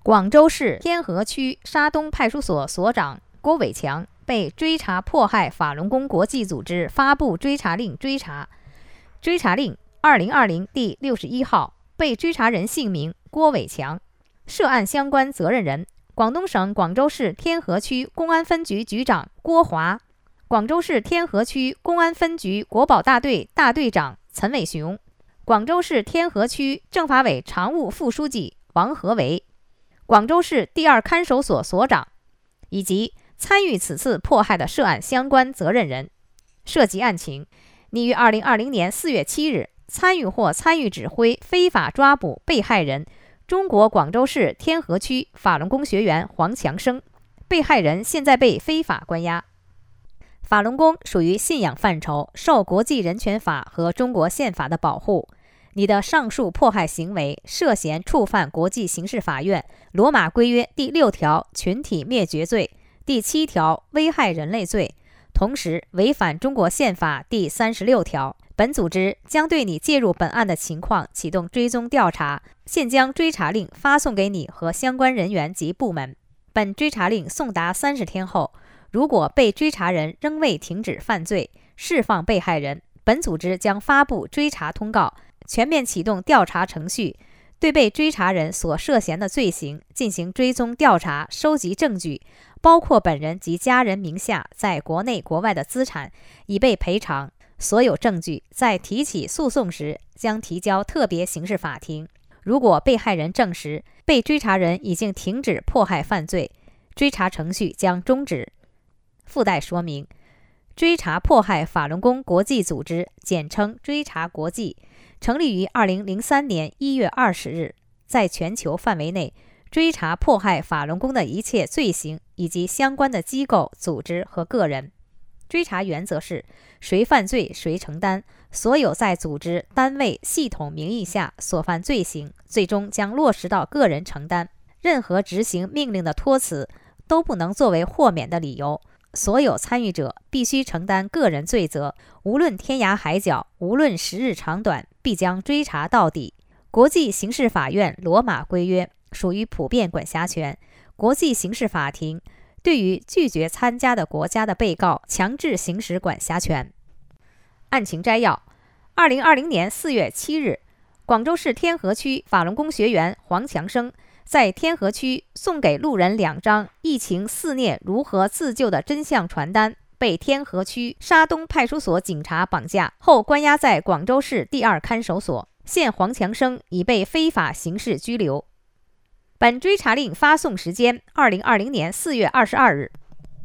广州市天河区沙东派出所所长郭伟强被追查迫害法轮功国际组织发布追查令追查。追查令2020第61号，被追查人姓名郭伟强，涉案相关责任人广东省广州市天河区公安分局局长郭华，广州市天河区公安分局国保大队大队长陈伟雄，广州市天河区政法委常务副书记王和维，广州市第2看守所所长，以及参与此次迫害的涉案相关责任人。涉及案情，拟于2020年4月7日参与或参与指挥非法抓捕被害人中国广州市天河区法轮功学员黄强生，被害人现在被非法关押。法轮功属于信仰范畴，受国际人权法和中国宪法的保护。你的上述迫害行为涉嫌触犯国际刑事法院罗马规约第6条群体灭绝罪、第7条危害人类罪，同时违反中国宪法第36条。本组织将对你介入本案的情况启动追踪调查，现将追查令发送给你和相关人员及部门。本追查令送达30天后，如果被追查人仍未停止犯罪，释放被害人，本组织将发布追查通告，全面启动调查程序，对被追查人所涉嫌的罪行进行追踪调查，收集证据，包括本人及家人名下在国内国外的资产，以备赔偿。所有证据在提起诉讼时将提交特别刑事法庭。如果被害人证实被追查人已经停止迫害犯罪，追查程序将终止。附带说明：追查迫害法轮功国际组织，简称追查国际，成立于2003年1月20日，在全球范围内追查迫害法轮功的一切罪行以及相关的机构、组织和个人。追查原则是谁犯罪谁承担，所有在组织、单位、系统名义下所犯罪行，最终将落实到个人承担。任何执行命令的托辞都不能作为豁免的理由。所有参与者必须承担个人罪责，无论天涯海角，无论时日长短，必将追查到底。国际刑事法院罗马规约属于普遍管辖权，国际刑事法庭对于拒绝参加的国家的被告强制行使管辖权。案情摘要：2020年4月7日，广州市天河区法轮功学员黄强生在天河区送给路人2张疫情肆虐如何自救的真相传单，被天河区沙东派出所警察绑架后关押在广州市第2看守所，现黄强生已被非法刑事拘留。本追查令发送时间：2020年4月22日。